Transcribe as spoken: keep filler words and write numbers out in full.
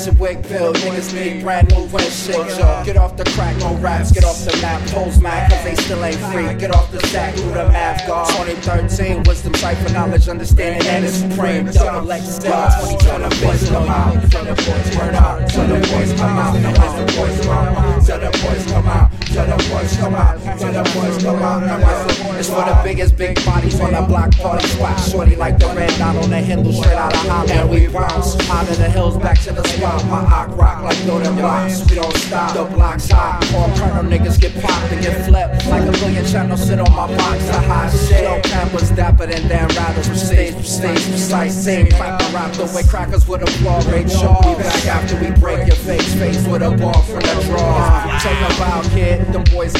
your wig bill. Niggas need brand new wet shit, yo. Get off the crack, no raps. Get off the map, pose mad, cause they still ain't free. Get off the stack, do the math, God. twenty thirteen, wisdom, cipher, knowledge, understanding, and it's supreme. Double X, twenty twenty, boys come out. Tell the boys turn out. Tell the boys come out. Tell the boys come out. Tell the boys come out. Tell the boys come out. Tell the boys come out. It's for the biggest big bodies on the block party spot. Shorty like the red dot on the Hindu straight out of Hollywood. And we bounce out of the hills back to the spot. My Ock rock like building blocks. We don't stop. The block's hot. All kernel niggas get popped and get flipped. Like a billion channels sit on my box. The hot shit. Yo, campers dapper than Dan Rather. Stage, stage, precise. Same cracker rap. The way crackers with a flaw rate. Show me back after we break your face. Face with a ball from the draw. Check them out, kid. Them boys